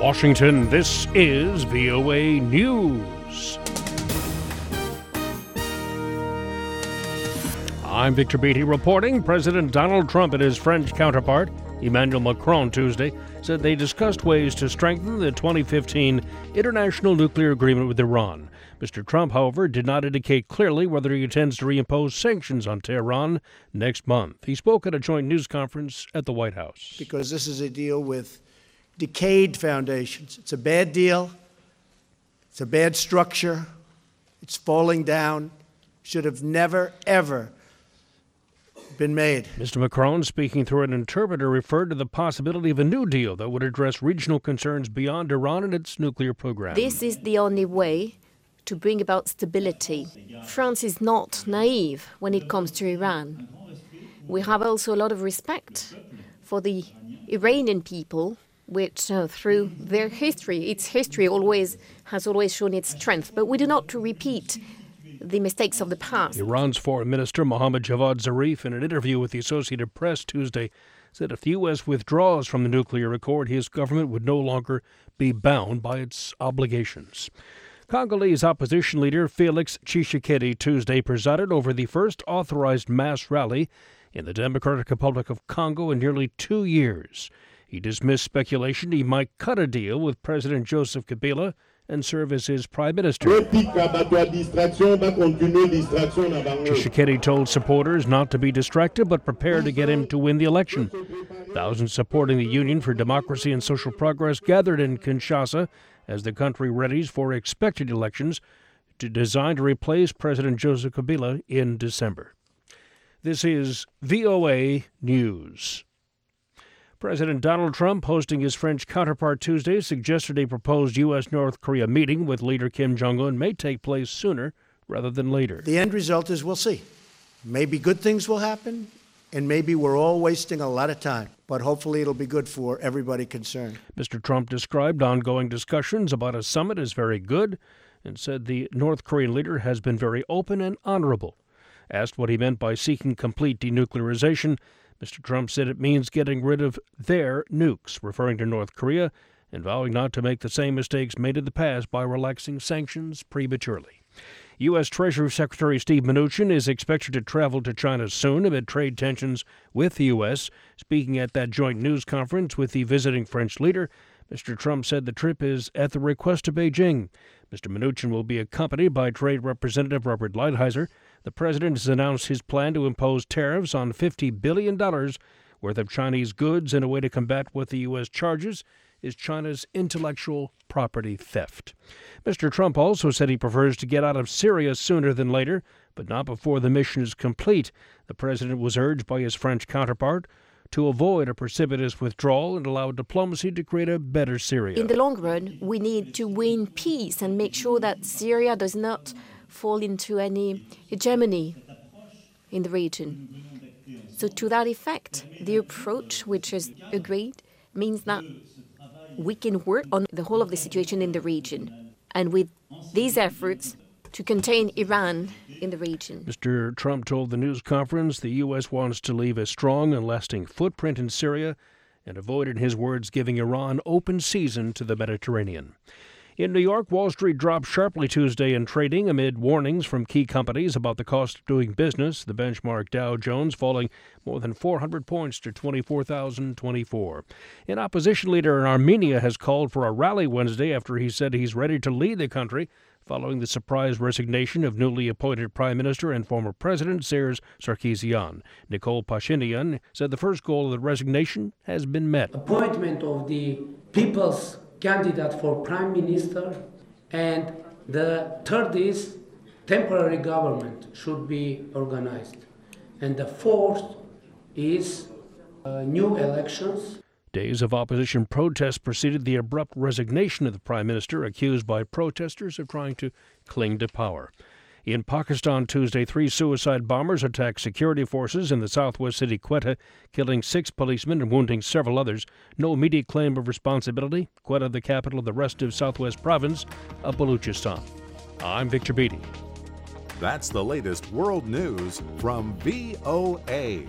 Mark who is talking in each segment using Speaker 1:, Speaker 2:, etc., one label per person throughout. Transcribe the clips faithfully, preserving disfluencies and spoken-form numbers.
Speaker 1: Washington, this is V O A News. I'm Victor Beatty reporting. President Donald Trump and his French counterpart, Emmanuel Macron, Tuesday, said they discussed ways to strengthen the twenty fifteen international nuclear agreement with Iran. Mister Trump, however, did not indicate clearly whether he intends to reimpose sanctions on Tehran next month. He spoke at a joint news conference at the White House.
Speaker 2: Because this is a deal with decayed foundations. It's a bad deal. It's a bad structure. It's falling down. Should have never, ever been made.
Speaker 1: Mister Macron, speaking through an interpreter, referred to the possibility of a new deal that would address regional concerns beyond Iran and its nuclear program.
Speaker 3: This is the only way to bring about stability. France is not naive when it comes to Iran. We have also a lot of respect for the Iranian people, which uh, through their history, its history always has always shown its strength. But we do not to repeat the mistakes of the past.
Speaker 1: Iran's Foreign Minister Mohammad Javad Zarif, in an interview with the Associated Press Tuesday, said if the U S withdraws from the nuclear accord, his government would no longer be bound by its obligations. Congolese opposition leader Felix Tshisekedi Tuesday presided over the first authorized mass rally in the Democratic Republic of Congo in nearly two years. He dismissed speculation he might cut a deal with President Joseph Kabila and serve as his prime minister. Tshisekedi told supporters not to be distracted but prepare to get him to win the election. Thousands supporting the Union for Democracy and Social Progress gathered in Kinshasa as the country readies for expected elections to designed to replace President Joseph Kabila in December. This is V O A News. President Donald Trump, hosting his French counterpart Tuesday, suggested a proposed U S North Korea meeting with leader Kim Jong-un may take place sooner rather than later.
Speaker 2: The end result is we'll see. Maybe good things will happen, and maybe we're all wasting a lot of time. But hopefully it'll be good for everybody concerned.
Speaker 1: Mister Trump described ongoing discussions about a summit as very good and said the North Korean leader has been very open and honorable. Asked what he meant by seeking complete denuclearization, Mister Trump said it means getting rid of their nukes, referring to North Korea, and vowing not to make the same mistakes made in the past by relaxing sanctions prematurely. U S. Treasury Secretary Steve Mnuchin is expected to travel to China soon amid trade tensions with the U S. Speaking at that joint news conference with the visiting French leader, Mister Trump said the trip is at the request of Beijing. Mister Mnuchin will be accompanied by Trade Representative Robert Lighthizer. The president has announced his plan to impose tariffs on fifty billion dollars worth of Chinese goods in a way to combat what the U S charges is China's intellectual property theft. Mister Trump also said he prefers to get out of Syria sooner than later, but not before the mission is complete. The president was urged by his French counterpart to avoid a precipitous withdrawal and allow diplomacy to create a better Syria.
Speaker 3: In the long run, we need to win peace and make sure that Syria does not fall into any hegemony in the region. So to that effect, the approach which is agreed means that we can work on the whole of the situation in the region, and with these efforts to contain Iran in the region.
Speaker 1: Mister Trump told the news conference the U S wants to leave a strong and lasting footprint in Syria and avoid, in his words, giving Iran open season to the Mediterranean. In New York, Wall Street dropped sharply Tuesday in trading amid warnings from key companies about the cost of doing business, the benchmark Dow Jones falling more than four hundred points to twenty-four thousand twenty-four. An opposition leader in Armenia has called for a rally Wednesday after he said he's ready to lead the country following the surprise resignation of newly appointed Prime Minister and former President Serge Sarkisian. Nikol Pashinyan said the first goal of the resignation has been met.
Speaker 4: Appointment of the people's candidate for Prime Minister, and the third is temporary government should be organized. And the fourth is uh, new elections.
Speaker 1: Days of opposition protests preceded the abrupt resignation of the Prime Minister, accused by protesters of trying to cling to power. In Pakistan Tuesday, three suicide bombers attacked security forces in the southwest city Quetta, killing six policemen and wounding several others. No immediate claim of responsibility. Quetta, the capital of the restive southwest province of Baluchistan. I'm Victor Beatty.
Speaker 5: That's the latest world news from V O A.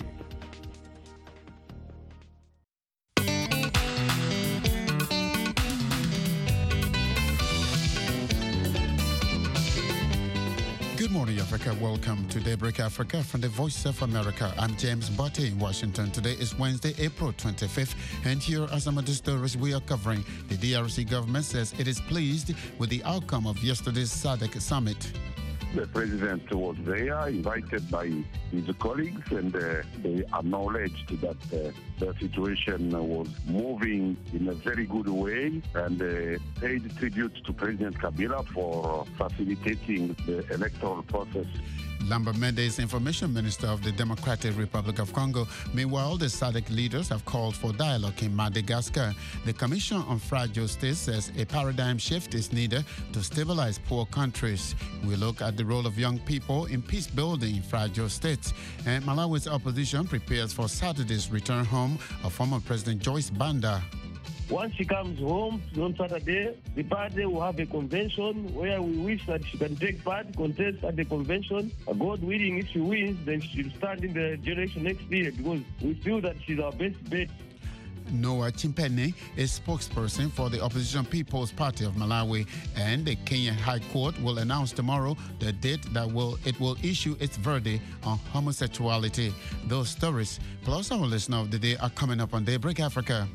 Speaker 6: Good morning, Africa. Welcome to Daybreak Africa from the Voice of America. I'm James Botte in Washington. Today is Wednesday, April twenty-fifth, and here are some of the stories we are covering. The D R C government says it is pleased with the outcome of yesterday's S A D C summit.
Speaker 7: The president was there, invited by his colleagues, and uh, they acknowledged that uh, the situation was moving in a very good way, and uh, paid tribute to President Kabila for facilitating the electoral process.
Speaker 6: Lambert Mende is Information Minister of the Democratic Republic of Congo. Meanwhile, the S A D C leaders have called for dialogue in Madagascar. The Commission on Fragile States says a paradigm shift is needed to stabilize poor countries. We look at the role of young people in peace building in fragile states. And Malawi's opposition prepares for Saturday's return home of former President Joyce Banda.
Speaker 8: Once she comes home on Saturday, the party will have a convention where we wish that she can take part, contest at the convention. God willing, if she wins, then she'll stand in the generation next year because we feel that she's our best bet.
Speaker 6: Noah Chimpene is spokesperson for the Opposition People's Party of Malawi, and the Kenya High Court will announce tomorrow the date that will it will issue its verdict on homosexuality. Those stories, plus our listener of the day, are coming up on Daybreak Africa.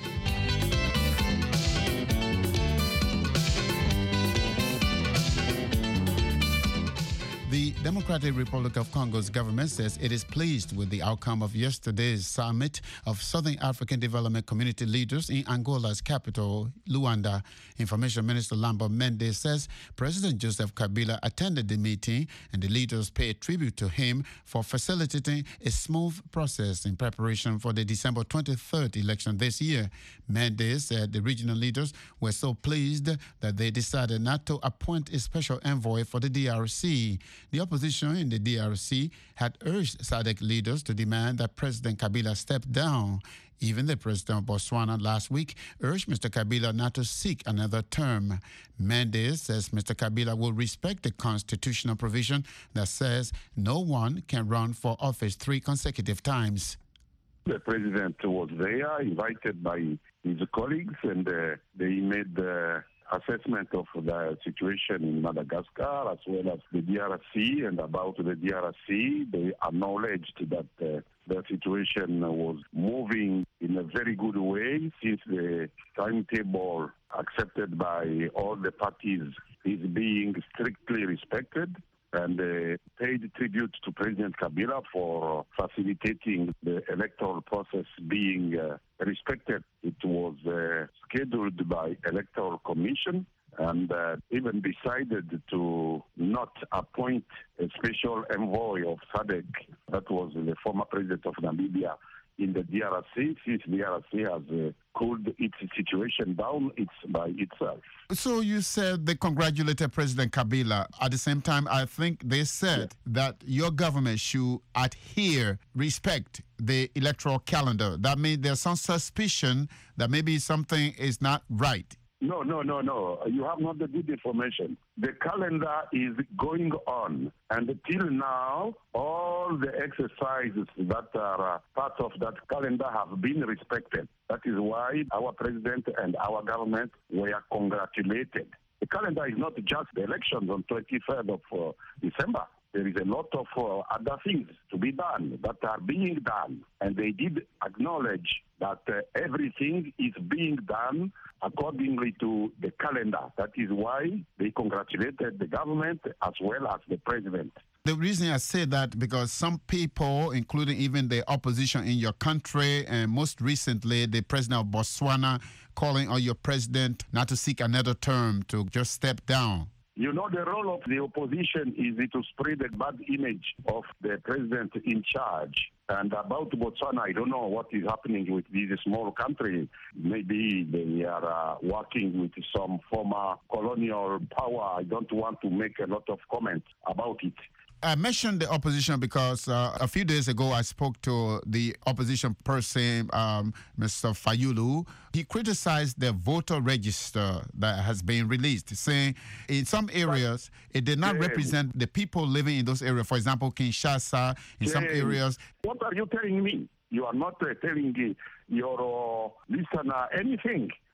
Speaker 6: The Democratic Republic of Congo's government says it is pleased with the outcome of yesterday's summit of Southern African Development Community leaders in Angola's capital, Luanda. Information Minister Lambert Mende says President Joseph Kabila attended the meeting and the leaders paid tribute to him for facilitating a smooth process in preparation for the December twenty-third election this year. Mende said the regional leaders were so pleased that they decided not to appoint a special envoy for the D R C. The opposition in the D R C had urged S A D C leaders to demand that President Kabila step down. Even the president of Botswana last week urged Mister Kabila not to seek another term. Mendes says Mister Kabila will respect the constitutional provision that says no one can run for office three consecutive times.
Speaker 7: The president was there, invited by his colleagues, and uh, they made the assessment of the situation in Madagascar as well as the D R C. And about the D R C, they acknowledged that uh, the situation was moving in a very good way since the timetable accepted by all the parties is being strictly respected, and uh, paid tribute to President Kabila for facilitating the electoral process being uh, respected. It was uh, scheduled by Electoral Commission, and uh, even decided to not appoint a special envoy of S A D C. That was the former president of Namibia in the D R C, since the D R C has uh, cooled its situation down it's by itself.
Speaker 6: So you said they congratulated President Kabila. At the same time, I think they said yeah. that your government should adhere, respect the electoral calendar. That means there's some suspicion that maybe something is not right.
Speaker 7: No, no, no, no. You have not the good information. The calendar is going on, and till now, all the exercises that are uh, part of that calendar have been respected. That is why our president and our government were congratulated. The calendar is not just the elections on twenty-third of uh, December. There is a lot of uh, other things to be done that are being done, and they did acknowledge that uh, everything is being done accordingly to the calendar. That is why they congratulated the government as well as the president.
Speaker 6: The reason I say that because some people, including even the opposition in your country, and most recently the president of Botswana, calling on your president not to seek another term, to just step down.
Speaker 7: You know, the role of the opposition is to spread a bad image of the president in charge. And about Botswana, I don't know what is happening with this small country. Maybe they are uh, working with some former colonial power. I don't want to make a lot of comments about it.
Speaker 6: I mentioned the opposition because uh, a few days ago I spoke to the opposition person, um, Mister Fayulu. He criticized the voter register that has been released, saying in some areas it did not
Speaker 7: James.
Speaker 6: represent the people living in those areas. For example, Kinshasa, in
Speaker 7: James.
Speaker 6: some areas.
Speaker 7: What are you telling me? You are not uh, telling uh, your uh, listener anything.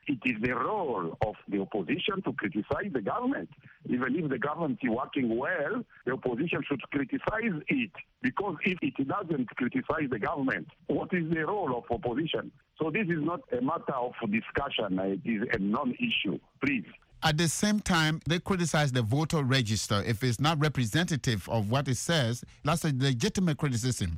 Speaker 7: It is the role of the opposition to criticize the government. Even if the government is working well, the opposition should criticize it. Because if it doesn't criticize the government, what is the role of opposition? So this is not a matter of discussion. It is a non-issue. Please.
Speaker 6: At the same time, they criticize the voter register. If it's not representative of what it says, that's a legitimate criticism.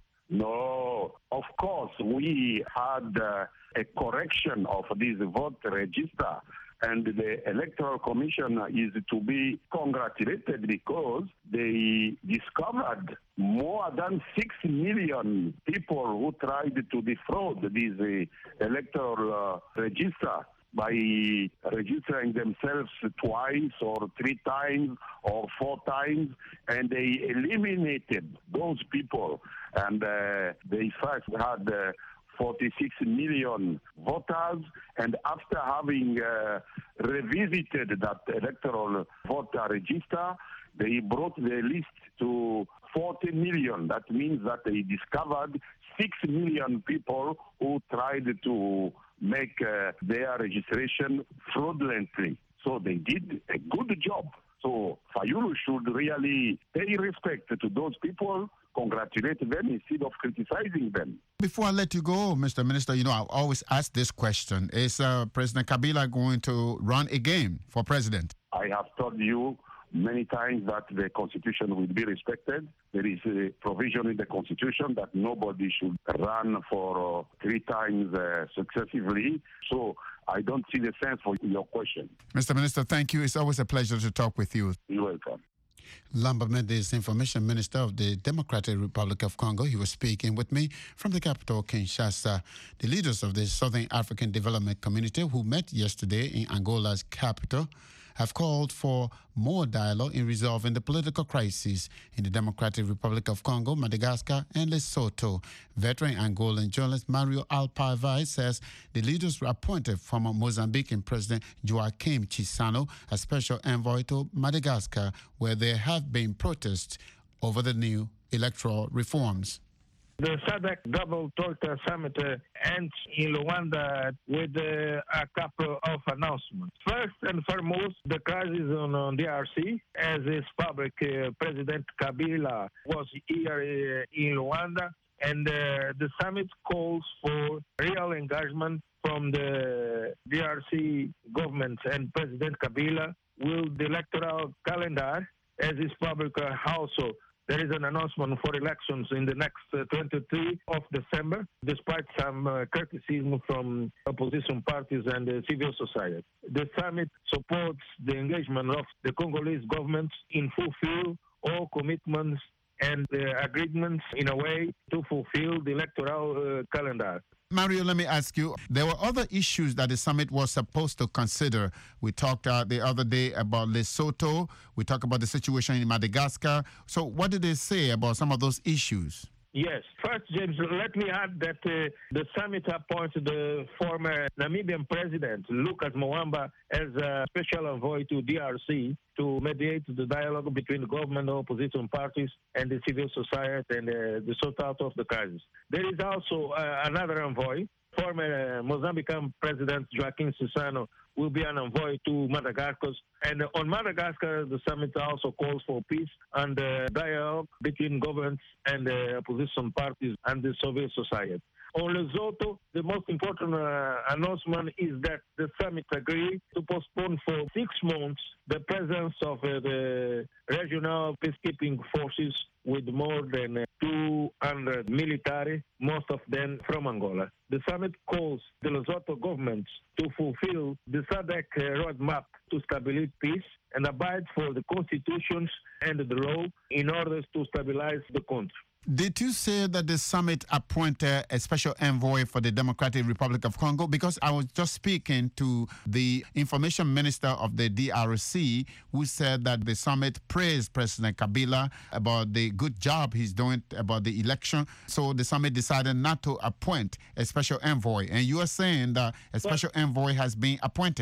Speaker 7: No, of course, we had uh, a correction of this vote register, and the Electoral Commission is to be congratulated because they discovered more than six million people who tried to defraud this uh, electoral uh, register by registering themselves twice or three times or four times, and they eliminated those people. And uh, they first had uh, forty-six million voters, and after having uh, revisited that electoral voter register, they brought the list to forty million. That means that they discovered six million people who tried to make uh, their registration fraudulently. So they did a good job. So Fayulu should really pay respect to those people, congratulate them instead of criticizing them.
Speaker 6: Before I let you go, Mister Minister, you know, I always ask this question. Is uh, President Kabila going to run again for president?
Speaker 7: I have told you many times that the Constitution will be respected. There is a provision in the Constitution that nobody should run for uh, three times uh, successively. So I don't see the sense for your question.
Speaker 6: Mister Minister, thank you. It's always a pleasure to talk with you.
Speaker 7: You're welcome.
Speaker 6: Lambert Mende, Information Minister of the Democratic Republic of Congo. He was speaking with me from the capital, Kinshasa. The leaders of the Southern African Development Community, who met yesterday in Angola's capital, have called for more dialogue in resolving the political crisis in the Democratic Republic of Congo, Madagascar, and Lesotho. Veteran Angolan journalist Mario Alpavai says the leaders appointed former Mozambican President Joaquim Chissano as special envoy to Madagascar, where there have been protests over the new electoral reforms.
Speaker 9: The S A D C Double Torta Summit uh, ends in Luanda with uh, a couple of announcements. First and foremost, the crisis on, on D R C, as is public, uh, President Kabila was here uh, in Luanda, and uh, the summit calls for real engagement from the D R C government and President Kabila with the electoral calendar, as is public uh, also. There is an announcement for elections in the next uh, twenty-third of December, despite some uh, criticism from opposition parties and uh, civil society. The summit supports the engagement of the Congolese government in fulfill all commitments and uh, agreements in a way to fulfill the electoral uh, calendar.
Speaker 6: Mario, let me ask you, there were other issues that the summit was supposed to consider. We talked uh, the other day about Lesotho. We talked about the situation in Madagascar. So what did they say about some of those issues?
Speaker 9: Yes. First, James, let me add that uh, the summit appointed the former Namibian president, Lucas Mwamba, as a special envoy to D R C to mediate the dialogue between the government, opposition parties, and the civil society and uh, the sort out of the crisis. There is also uh, another envoy, former uh, Mozambican president Joaquim Chissano, will be an envoy to Madagascar. And on Madagascar, the summit also calls for peace and uh, dialogue between governments and the opposition parties and the civil society. On Lesotho, the most important uh, announcement is that the summit agreed to postpone for six months the presence of uh, the regional peacekeeping forces with more than uh, two hundred military, most of them from Angola. The summit calls the Lesotho government to fulfill the S A D C roadmap to stabilize peace and abide for the constitutions and the law in order to stabilize the country.
Speaker 6: Did you say that the summit appointed a special envoy for the Democratic Republic of Congo? Because I was just speaking to the information minister of the D R C, who said that the summit praised President Kabila about the good job he's doing about the election. So the summit decided not to appoint a special envoy. And you are saying that a special envoy has been appointed.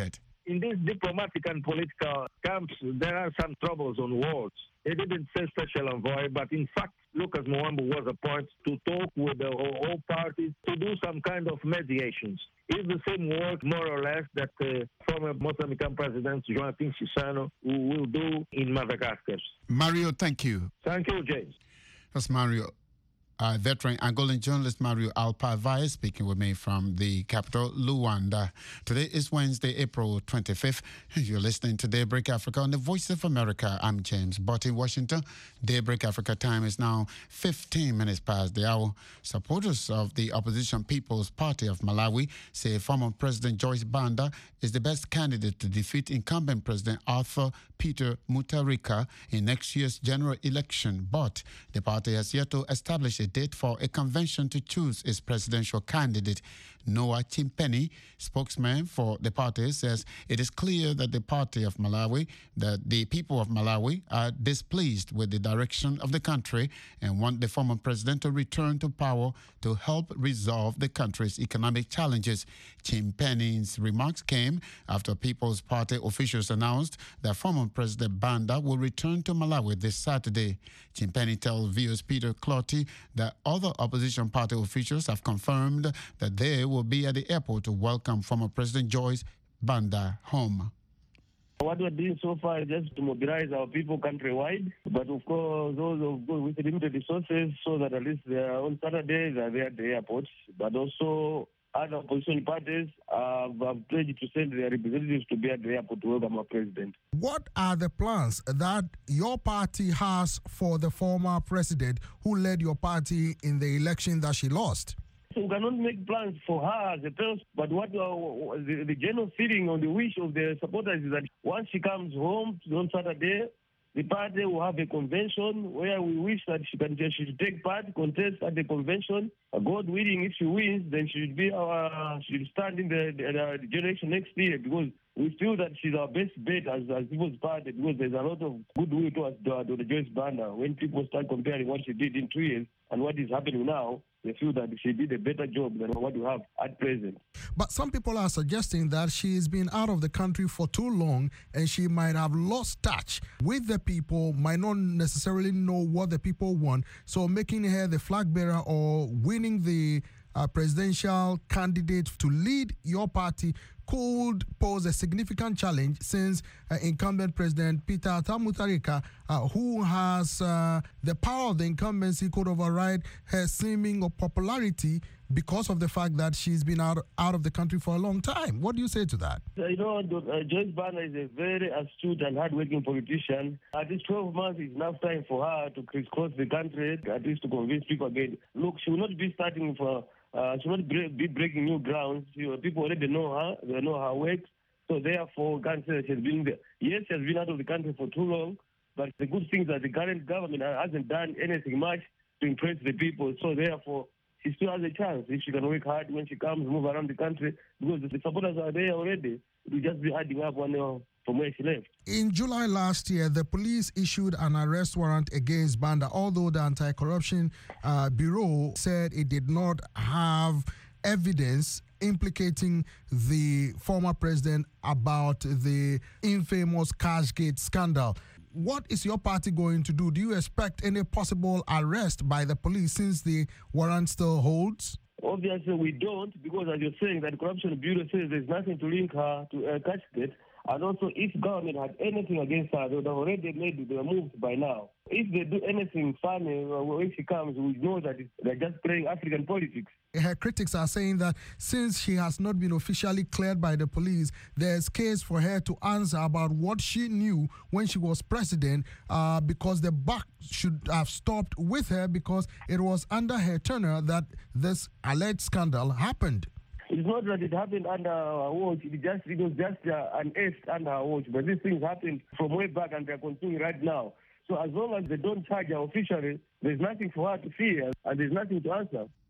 Speaker 9: in these diplomatic and political camps, there are some troubles on words. They didn't say special envoy, but in fact, Lucas Mwamba was appointed to talk with the all parties to do some kind of mediations. It's the same work, more or less, that uh, former Mozambican President Joaquim Chissano will do in Madagascar.
Speaker 6: Mario, thank you.
Speaker 9: Thank you, James.
Speaker 6: That's Mario. Uh, veteran Angolan journalist Mario Alpavai speaking with me from the capital, Luanda. Today is Wednesday, April twenty-fifth. You're listening to Daybreak Africa on the Voice of America. I'm James Bott in Washington. Daybreak Africa time is now fifteen minutes past the hour. Supporters of the opposition People's Party of Malawi say former President Joyce Banda is the best candidate to defeat incumbent President Arthur Peter Mutharika in next year's general election. But the party has yet to establish a date for a convention to choose its presidential candidate. Noah Chimpeni, spokesman for the party, says it is clear that the party of Malawi, that the people of Malawi are displeased with the direction of the country and want the former president to return to power to help resolve the country's economic challenges. Chimpeni's remarks came after People's Party officials announced that former President Banda will return to Malawi this Saturday. Chimpeni tells V O's Peter Clotty that other opposition party officials have confirmed that they will be at the airport to welcome former President Joyce Banda home.
Speaker 8: What we're doing so far is just to mobilize our people countrywide, but of course those of those with limited resources, so that at least they are on Saturday they are there at the airport, but also other opposition parties uh, have pledged to send their representatives to be at the airport to welcome our president.
Speaker 10: What are the plans that your party has for the former president who led your party in the election that she lost?
Speaker 8: So we cannot make plans for her as a person, but what uh, the, the general feeling on the wish of the supporters is that once she comes home on Saturday, the party will have a convention where we wish that she can she should take part, contest at the convention. Uh, God willing, if she wins, then she should be our, she should stand in the, the, the generation next year, because we feel that she's our best bet as, as People's Party, because there's a lot of goodwill towards the, to the Joyce Banda. When people start comparing what she did in two years and what is happening now, they feel that she did a better job than what we have at present.
Speaker 10: But some people are suggesting that she's been out of the country for too long and she might have lost touch with the people, might not necessarily know what the people want. So making her the flag bearer or winning the uh, presidential candidate to lead your party could pose a significant challenge, since uh, incumbent President Peter Mutharika, uh, who has uh, the power of the incumbency, could override her seeming popularity because of the fact that she's been out, out of the country for a long time. What do you say to that?
Speaker 8: You know, uh, Joyce Banda is a very astute and hardworking politician. At least twelve months is enough time for her to crisscross the country, at least to convince people again. Look, she will not be starting for Uh, she will not be breaking new grounds. You know, people already know her. They know her work. So therefore, can't say she's been there. Yes, she has been out of the country for too long. But the good thing is that the current government hasn't done anything much to impress the people. So therefore, she still has a chance if she can work hard when she comes, move around the country, because the supporters are there already. It will just be adding up one uh, from where she left.
Speaker 10: In July last year, the police issued an arrest warrant against Banda, although the Anti-Corruption uh, Bureau said it did not have evidence implicating the former president about the infamous Cashgate scandal. What is your party going to do? Do you expect any possible arrest by the police since the warrant still holds?
Speaker 8: Obviously, we don't, because as you're saying, that the Corruption Bureau says there's nothing to link her to uh, Cashgate. And also, if government had anything against her, they would have already made the moves by now. If they do anything funny when she comes, we know that they're just playing African politics.
Speaker 10: Her critics are saying that since she has not been officially cleared by the police, there's case for her to answer about what she knew when she was president, uh, because the buck should have stopped with her, because it was under her tenure that this alleged scandal happened.
Speaker 8: It's not that it happened under our watch. It, just, it was just uh, an ace under our watch. But these things happened from way back and they're continuing right now. So as long as they don't charge her officially, there's nothing for her to fear and there's nothing to answer.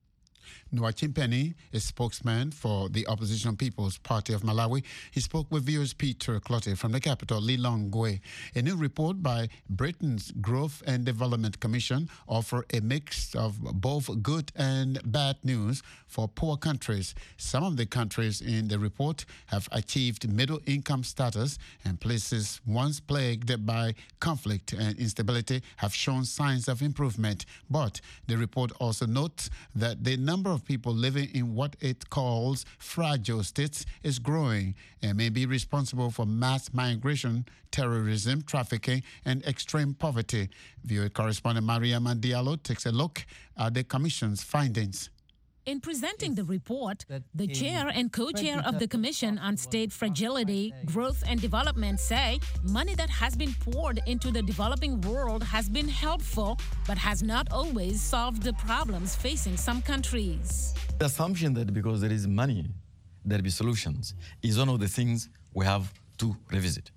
Speaker 6: Noah Chimpeni, a spokesman for the Opposition People's Party of Malawi, he spoke with viewers Peter Clotte from the capital, Lilongwe. A new report by Britain's Growth and Development Commission offers a mix of both good and bad news for poor countries. Some of the countries in the report have achieved middle-income status, and places once plagued by conflict and instability have shown signs of improvement. But the report also notes that the number of people living in what it calls fragile states is growing and may be responsible for mass migration, terrorism, trafficking, and extreme poverty. V O A correspondent Mariama Diallo takes a look at the Commission's findings.
Speaker 11: In presenting the report, the chair and co-chair of the Commission on State Fragility, Growth and Development say money that has been poured into the developing world has been helpful, but has not always solved the problems facing some countries.
Speaker 12: The assumption that because there is money, there will be solutions is one of the things we have to revisit.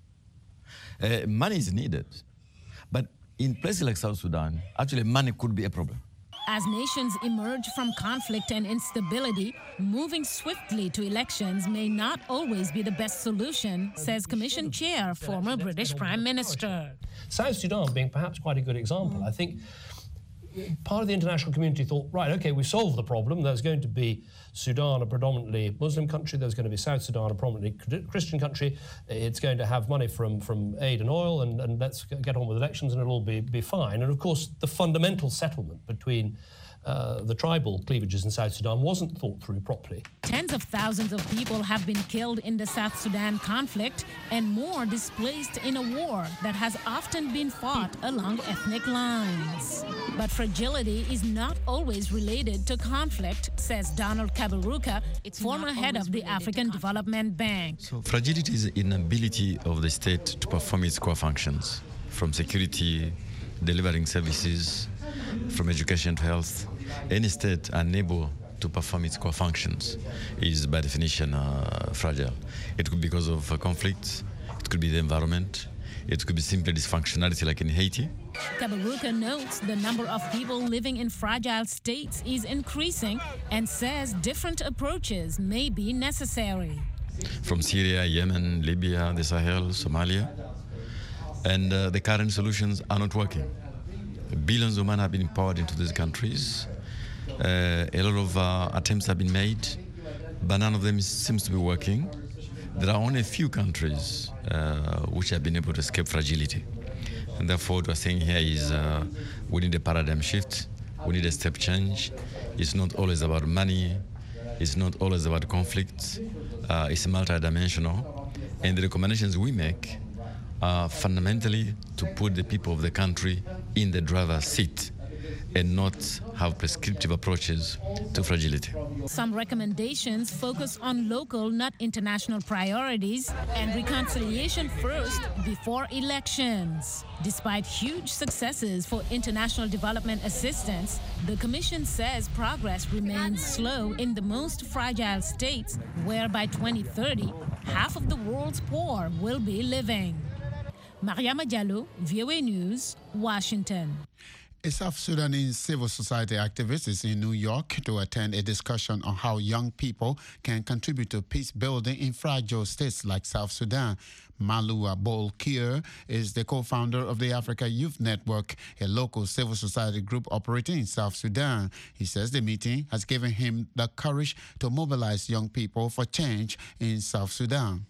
Speaker 12: Uh, money is needed, but in places like South Sudan, actually money could be a problem.
Speaker 11: As nations emerge from conflict and instability, moving swiftly to elections may not always be the best solution, says Commission Chair, former British Prime Minister.
Speaker 13: South Sudan being perhaps quite a good example. I think part of the international community thought, right, okay, we solved the problem. There's going to be Sudan, a predominantly Muslim country. There's going to be South Sudan, a predominantly Christian country. It's going to have money from, from aid and oil, and, and let's get on with elections and it'll all be, be fine. And of course, the fundamental settlement between Uh, the tribal cleavages in South Sudan wasn't thought through properly.
Speaker 11: Tens of thousands of people have been killed in the South Sudan conflict and more displaced in a war that has often been fought along ethnic lines. But fragility is not always related to conflict, says Donald Kaberuka, former head of the African Development Bank.
Speaker 12: So fragility is the inability of the state to perform its core functions, from security, delivering services, from education to health. Any state unable to perform its core functions is by definition uh, fragile. It could be because of uh, conflict, it could be the environment, it could be simply dysfunctionality like in Haiti.
Speaker 11: Kaberuka notes the number of people living in fragile states is increasing and says different approaches may be necessary.
Speaker 12: From Syria, Yemen, Libya, the Sahel, Somalia, and uh, the current solutions are not working. Billions of men have been poured into these countries. Uh, a lot of uh, attempts have been made, but none of them seems to be working. There are only a few countries uh, which have been able to escape fragility. And therefore, what we're saying here is uh, we need a paradigm shift, we need a step change. It's not always about money, it's not always about conflict, uh, it's multidimensional. And the recommendations we make are fundamentally to put the people of the country in the driver's seat and not have prescriptive approaches to fragility.
Speaker 11: Some recommendations focus on local, not international priorities and reconciliation first before elections. Despite huge successes for international development assistance, the Commission says progress remains slow in the most fragile states, where by twenty thirty, half of the world's poor will be living. Mariama Diallo, V O A News, Washington.
Speaker 6: A South Sudanese civil society activist is in New York to attend a discussion on how young people can contribute to peace building in fragile states like South Sudan. Malua Bol-Kier is the co-founder of the Africa Youth Network, a local civil society group operating in South Sudan. He says the meeting has given him the courage to mobilize young people for change in South Sudan.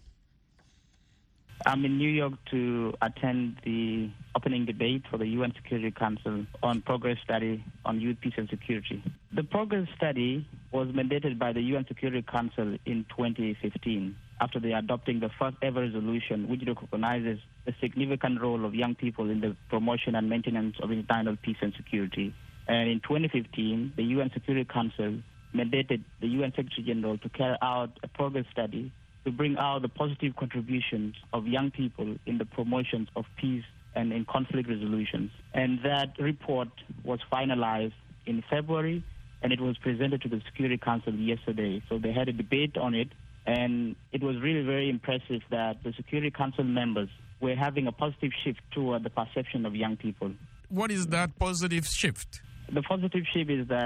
Speaker 14: I'm in New York to attend the opening debate for the U N Security Council on progress study on youth, peace and security. The progress study was mandated by the U N Security Council in twenty fifteen after they adopting the first ever resolution which recognizes the significant role of young people in the promotion and maintenance of international peace and security. And in twenty fifteen, the U N Security Council mandated the U N Secretary General to carry out a progress study to bring out the positive contributions of young people in the promotions of peace and in conflict resolutions. And that report was finalized in February, and it was presented to the Security Council yesterday. So they had a debate on it, and it was really very impressive that the Security Council members were having a positive shift toward the perception of young people.
Speaker 15: What is that positive shift?
Speaker 14: The positive shift is that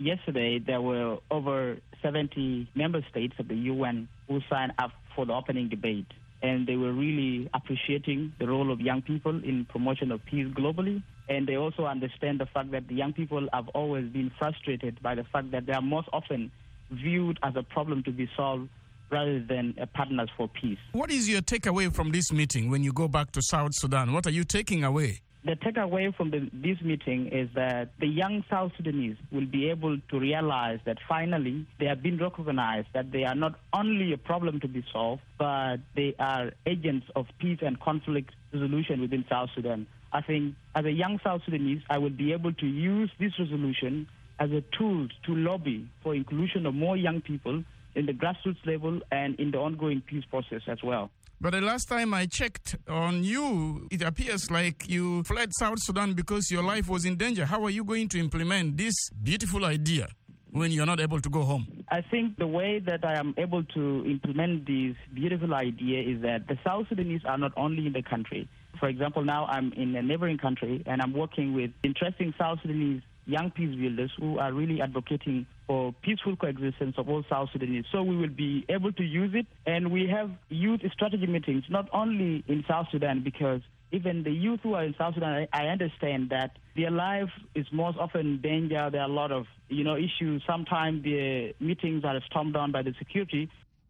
Speaker 14: yesterday there were over seventy member states of the U N who signed up for the opening debate. And they were really appreciating the role of young people in promotion of peace globally. And they also understand the fact that the young people have always been frustrated by the fact that they are most often viewed as a problem to be solved rather than a partners for peace.
Speaker 15: What is your takeaway from this meeting when you go back to South Sudan? What are you taking away?
Speaker 14: The takeaway from the, this meeting is that the young South Sudanese will be able to realize that finally they have been recognized that they are not only a problem to be solved, but they are agents of peace and conflict resolution within South Sudan. I think as a young South Sudanese, I will be able to use this resolution as a tool to lobby for inclusion of more young people in the grassroots level and in the ongoing peace process as well.
Speaker 15: But the last time I checked on you, it appears like you fled South Sudan because your life was in danger. How are you going to implement this beautiful idea when you're not able to go home?
Speaker 14: I think the way that I am able to implement this beautiful idea is that the South Sudanese are not only in the country. For example, now I'm in a neighboring country and I'm working with interesting South Sudanese young peace builders who are really advocating for peaceful coexistence of all South Sudanese. So we will be able to use it. And we have youth strategy meetings, not only in South Sudan, because even the youth who are in South Sudan, I, I understand that their life is most often in danger. There are a lot of, you know, issues. Sometimes the meetings are stormed down by the security.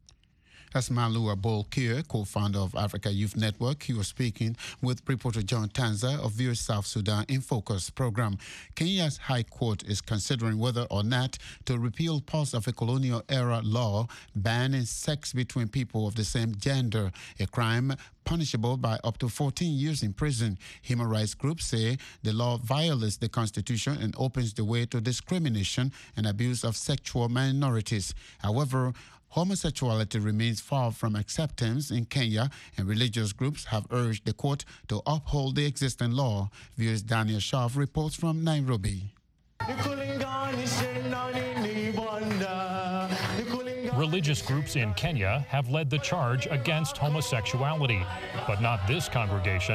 Speaker 6: That's Malua Bolkier, co-founder of Africa Youth Network. He was speaking with reporter John Tanza of V O A South Sudan in Focus program. Kenya's High Court is considering whether or not to repeal parts of a colonial-era law banning sex between people of the same gender, a crime punishable by up to fourteen years in prison. Human rights groups say the law violates the Constitution and opens the way to discrimination and abuse of sexual minorities. However, homosexuality remains far from acceptance in Kenya, and religious groups have urged the court to uphold the existing law. V O A's Daniel Schaaf reports from Nairobi.
Speaker 16: Religious groups in Kenya have led the charge against homosexuality, but not this congregation.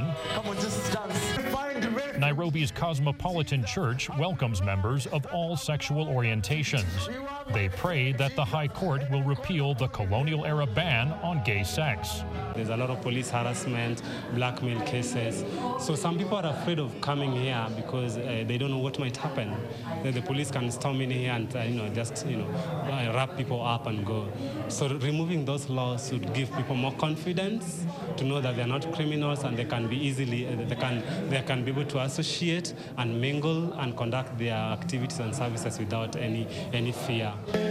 Speaker 16: Nairobi's Cosmopolitan Church welcomes members of all sexual orientations. They pray that the High Court will repeal the colonial-era ban on gay sex.
Speaker 17: There's a lot of police harassment, blackmail cases. So some people are afraid of coming here because uh, they don't know what might happen. The, the police can storm in here and uh, you know just you know uh, wrap people up and go. So removing those laws would give people more confidence to know that they're not criminals and they can be easily uh, they can they can be able to associate and mingle and conduct their activities and services without any any fear.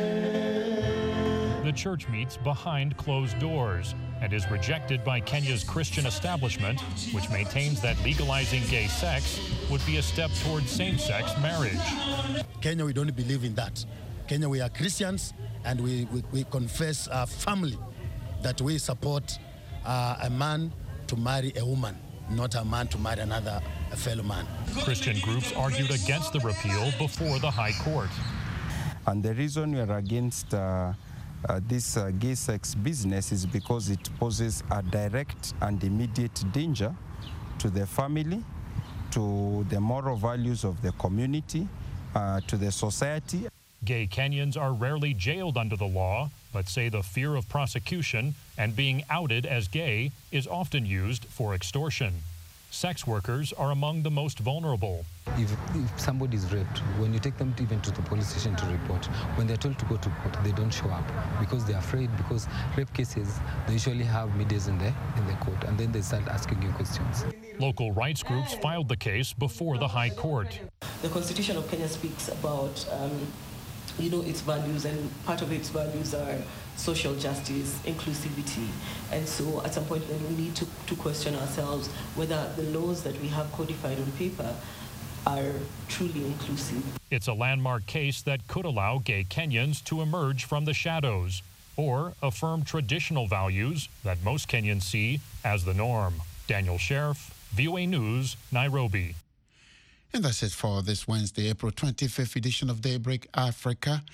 Speaker 16: The church meets behind closed doors and is rejected by Kenya's Christian establishment, which maintains that legalizing gay sex would be a step towards same-sex marriage.
Speaker 18: Kenya, we don't believe in that. Kenya, we are Christians, and we, we, we confess our family that we support uh, a man to marry a woman, not a man to marry another a fellow man.
Speaker 16: Christian groups argued against the repeal before the High Court.
Speaker 19: And the reason we are against uh, uh, this uh, gay sex business is because it poses a direct and immediate danger to the family, to the moral values of the community, uh, to the society.
Speaker 16: Gay Kenyans are rarely jailed under the law, but say the fear of prosecution and being outed as gay is often used for extortion. Sex workers are among the most vulnerable.
Speaker 20: If, if somebody is raped, when you take them to even to the police station to report, when they're told to go to court, they don't show up because they're afraid, because rape cases, they usually have medias in the, in the court, and then they start asking you questions.
Speaker 16: Local rights groups filed the case before the High Court.
Speaker 21: The Constitution of Kenya speaks about um, you know, its values, and part of its values are social justice, inclusivity. And so at some point then we need to, to question ourselves whether the laws that we have codified on paper are truly inclusive.
Speaker 16: It's a landmark case that could allow gay Kenyans to emerge from the shadows or affirm traditional values that most Kenyans see as the norm. Daniel Sheriff, V O A News, Nairobi.
Speaker 6: And that's it for this Wednesday, April twenty-fifth edition of Daybreak Africa.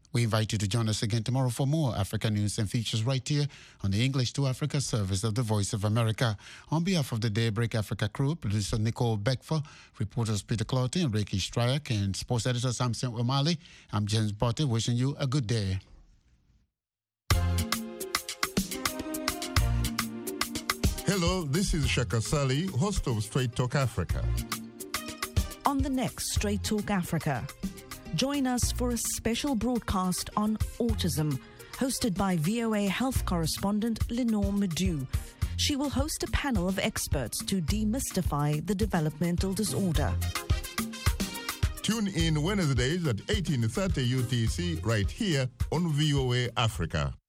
Speaker 6: We invite you to join us again tomorrow for more Africa news and features right here on the English to Africa service of the Voice of America. On behalf of the Daybreak Africa crew, producer Nicole Beckford, reporters Peter Clotty and Ricky Stryak, and sports editor Samson Omali, I'm James Botte wishing you a good day.
Speaker 2: Hello, this is Shaka Sali, host of Straight Talk Africa.
Speaker 22: On the next Straight Talk Africa, join us for a special broadcast on autism, hosted by V O A health correspondent Lenore Madu. She will host a panel of experts to demystify the developmental disorder.
Speaker 2: Tune in Wednesdays at eighteen thirty U T C right here on V O A Africa.